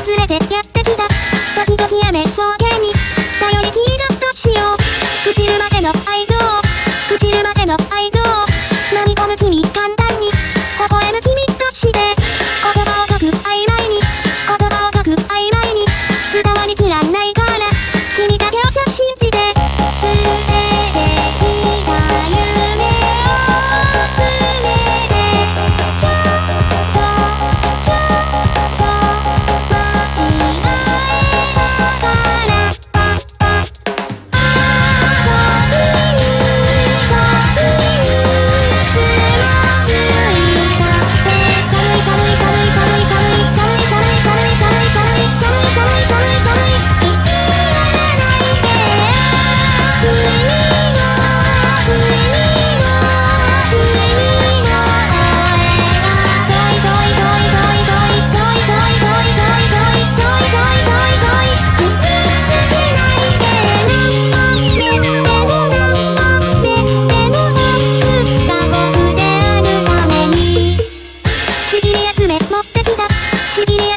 連れてやってきた。時々雨草原に頼りきりだとしよう。朽ちるまでの合図を、朽ちるまでの合図を飲み込む君、簡単に微笑む君として、言葉を書く曖昧に、言葉を書く曖昧に伝わりきらないから、君だけをさ信じて、捨ててきた夢を詰めて、ちょっと待ち合えながら、時につまずいたって寒い寒い寒い寒い寒い寒い寒い寒い寒い寒い寒い寒い寒い寒い言わないで君の声が遠い遠い遠い遠い遠い遠い遠い遠い遠い遠い遠い遠い遠い遠い傷つけないで何万目でも僕が僕であるためにちぎり集め持ってきたちぎり